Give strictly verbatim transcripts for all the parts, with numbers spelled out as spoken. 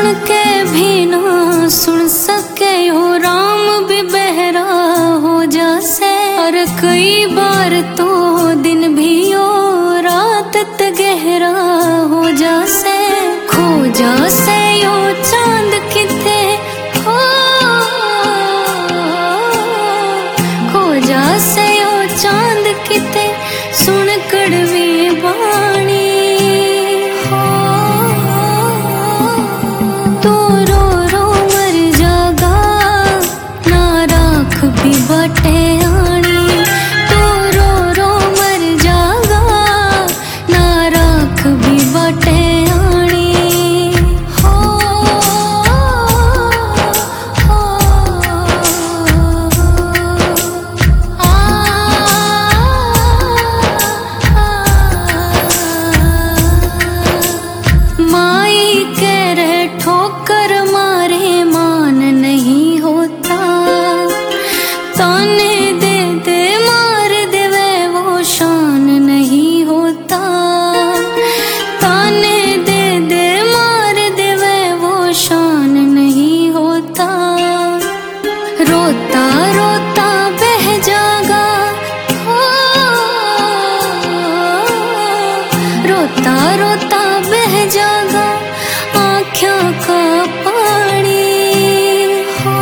सुन के भी ना सुन सके हो राम भी बहरा हो जासे। और कई बार तो दिन भी हो रात त गहरा हो जासे। खो जासे यो चांद किथे हो, खो जासे यो चांद किथे सुन कड़वी बाणी। तो रो रो मर जागा ना राख भी बटे आनी। तो रो रो मर जागा ना राख भी बटे आनी। हो हो आ माई कह रहे ठोकर मारे मान नहीं होता। ताने दे दे मार देवे वो शान नहीं होता। ताने दे दे मार देवे वो शान नहीं होता। रोता रोता बह जागा हो, रोता रोता बह जागा आँखों का पानी। हो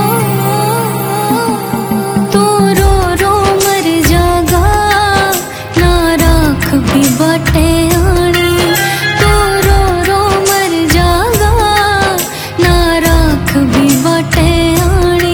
तो रो रो मर जागा ना राख भी बटे आनी। तो रो रो मर जागा ना राख भी बटे आनी।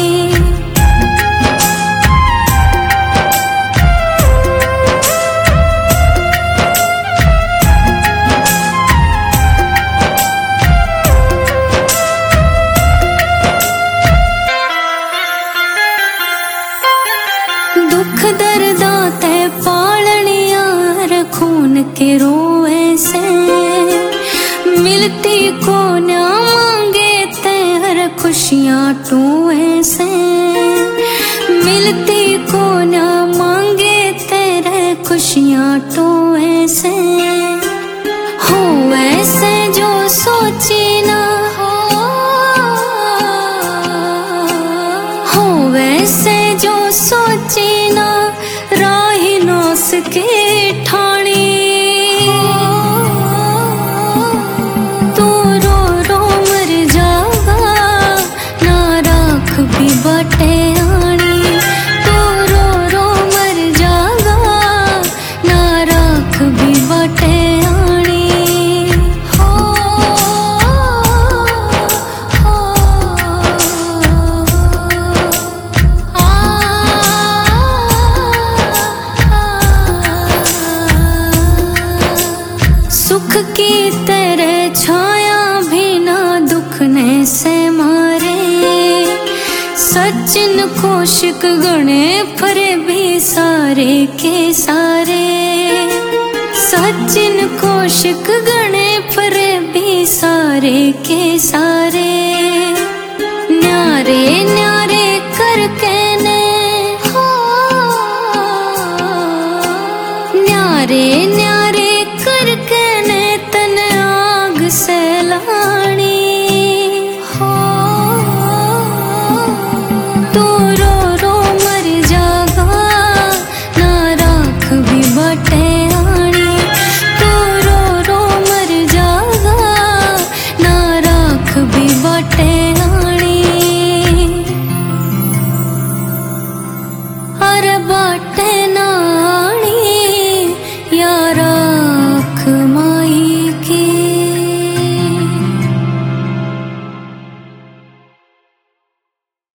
दुख दर्दा ते पालनिया खून के रोए से। मिलती को ना मांगे ते हर खुशियाँ टूए से। मिलती को ना मांगे तेरे खुशियाँ टूए से। हो ऐसे जो सोची ना हो, हो वैसे जो सोची ना राही नौस के ठाणी। तू रो रो मर जागा ना राख भी बटे आनी। तू रो रो मर जागा ना राख भी बटे आनी। हो हो सुख की तरह छाया भी ना दुख ने से मारे। सचिन कोशिक गणे फरे भी सारे के सारे। सचिन कोशिक गणे फरे भी सारे के सारे। न्यारे न्यारे करके ने हो, न्यारे न्यारे करके ने तन आग से लानी। हो तू रो रो मर जागा ना राख भी बटे आनी। तू रो रो मर जागा ना राख भी बटे आनी। अरे बटे